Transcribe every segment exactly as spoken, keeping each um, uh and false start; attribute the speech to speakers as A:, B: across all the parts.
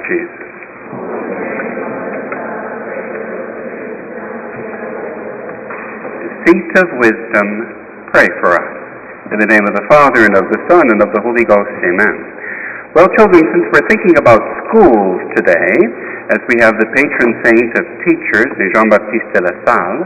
A: Jesus. Seat of wisdom, pray for us. In the name of the Father, and of the Son, and of the Holy Ghost, amen. Well, children, since we're thinking about schools today, as we have the patron saint of teachers, Saint Jean-Baptiste de la Salle,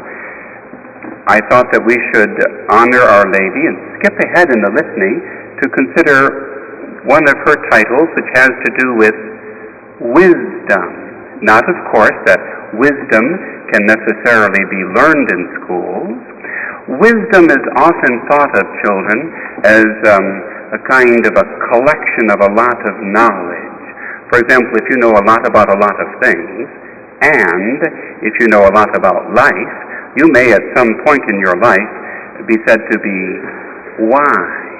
A: I thought that we should honor Our Lady and skip ahead in the litany to consider one of her titles, which has to do with wisdom. Not, of course, that wisdom can necessarily be learned in schools. Wisdom is often thought of, children, as um, a kind of a collection of a lot of knowledge. For example, if you know a lot about a lot of things, and if you know a lot about life, you may at some point in your life be said to be wise.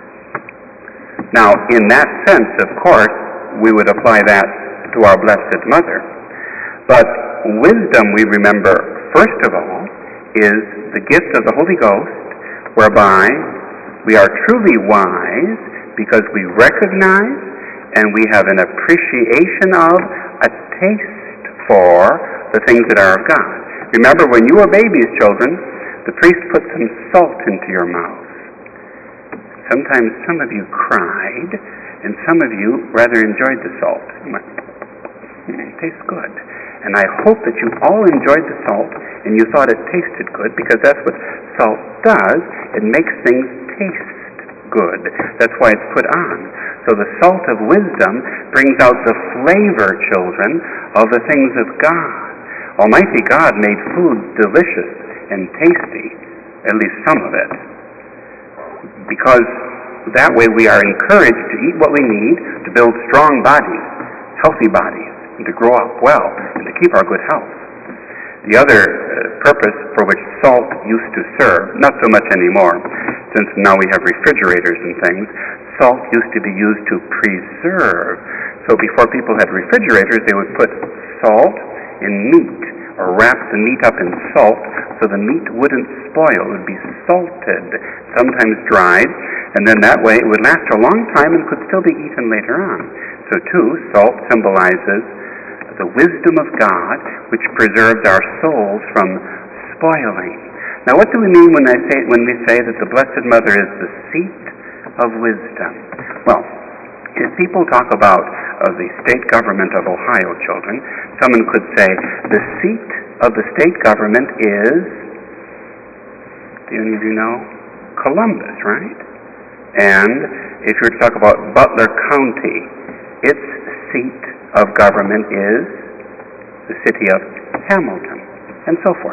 A: Now, in that sense, of course, we would apply that to our Blessed Mother. But wisdom, we remember, first of all, is the gift of the Holy Ghost, whereby we are truly wise because we recognize and we have an appreciation of, a taste for the things that are of God. Remember, when you were babies, children, the priest put some salt into your mouth. Sometimes some of you cried, and some of you rather enjoyed the salt. It tastes good. And I hope that you all enjoyed the salt and you thought it tasted good, because that's what salt does. It makes things taste good. That's why it's put on. So the salt of wisdom brings out the flavor, children, of the things of God. Almighty God made food delicious and tasty, at least some of it, because that way we are encouraged to eat what we need to build strong bodies, healthy bodies, and to grow up well, and to keep our good health. The other uh, purpose for which salt used to serve, not so much anymore, since now we have refrigerators and things, salt used to be used to preserve. So before people had refrigerators, they would put salt in meat, or wrap the meat up in salt so the meat wouldn't spoil. It would be salted, sometimes dried, and then that way it would last a long time and could still be eaten later on. So too, salt symbolizes the wisdom of God, which preserves our souls from spoiling. Now, what do we mean when I say when we say that the Blessed Mother is the seat of wisdom? Well, if people talk about uh, the state government of Ohio, children, someone could say the seat of the state government is, do any of you know? Columbus, right? And if you were to talk about Butler County, its seat of government is the city of Hamilton, and so forth.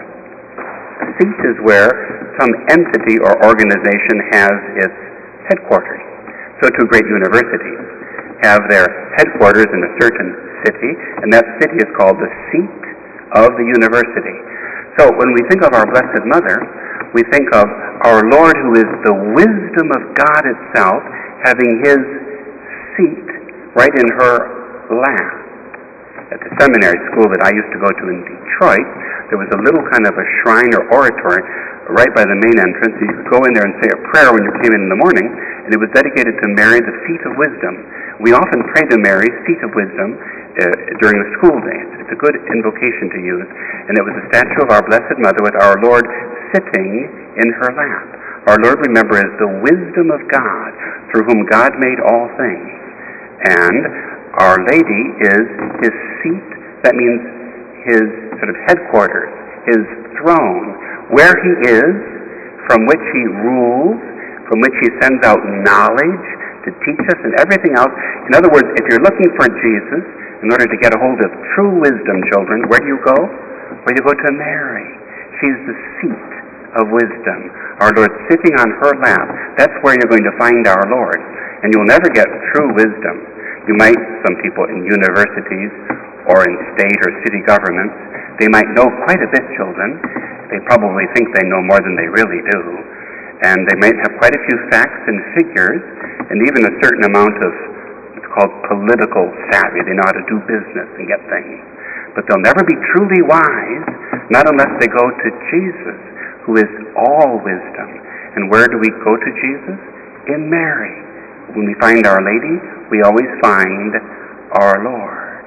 A: A seat is where some entity or organization has its headquarters. So too great universities have their headquarters in a certain city, and that city is called the seat of the university. So when we think of our Blessed Mother, we think of our Lord, who is the wisdom of God itself, having his seat right in her lap. At the seminary school that I used to go to in Detroit, there was a little kind of a shrine or oratory right by the main entrance. You could go in there and say a prayer when you came in in the morning, and it was dedicated to Mary, the seat of wisdom. We often pray to Mary, seat of wisdom, uh, during the school days. It's a good invocation to use. And it was a statue of our Blessed Mother with our Lord sitting in her lap. Our Lord, remember, is the wisdom of God, through whom God made all things. And Our Lady is his seat. That means his sort of headquarters, his throne, where he is, from which he rules, from which he sends out knowledge to teach us and everything else. In other words, if you're looking for Jesus, in order to get a hold of true wisdom, children, where do you go? Where you go to Mary. She's the seat of wisdom. Our Lord sitting on her lap. That's where you're going to find our Lord. And you'll never get true wisdom. You might, some people in universities or in state or city governments, they might know quite a bit, children. They probably think they know more than they really do. And they might have quite a few facts and figures, and even a certain amount of what's called political savvy. They know how to do business and get things. But they'll never be truly wise, not unless they go to Jesus, who is all wisdom. And where do we go to Jesus? In Mary. When we find Our Lady, we always find our Lord.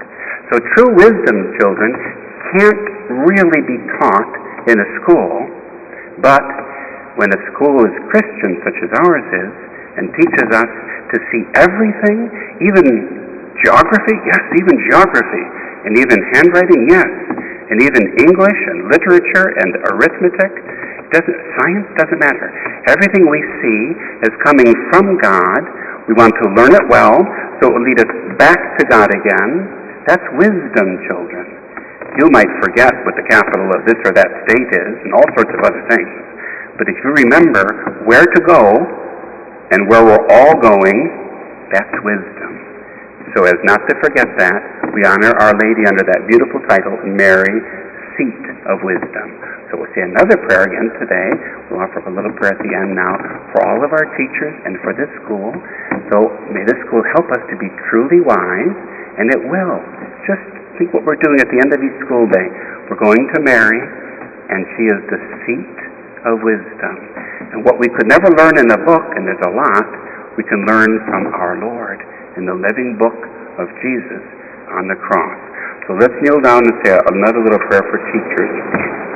A: So true wisdom, children, can't really be taught in a school, but when a school is Christian, such as ours is, and teaches us to see everything, even geography, yes, even geography, and even handwriting, yes, and even English and literature and arithmetic, doesn't, science doesn't matter. Everything we see is coming from God. We want to learn it well, so it will lead us back to God again. That's wisdom, children. You might forget what the capital of this or that state is, and all sorts of other things. But if you remember where to go and where we're all going, that's wisdom. So as not to forget that, we honor Our Lady under that beautiful title, Mary, Seat of Wisdom. So we'll say another prayer again today. We'll offer up a little prayer at the end now for all of our teachers and for this school. So may this school help us to be truly wise, and it will. Just think what we're doing at the end of each school day. We're going to Mary, and she is the seat of wisdom. And what we could never learn in a book, and there's a lot, we can learn from our Lord in the living book of Jesus on the cross. So let's kneel down and say another little prayer for teachers.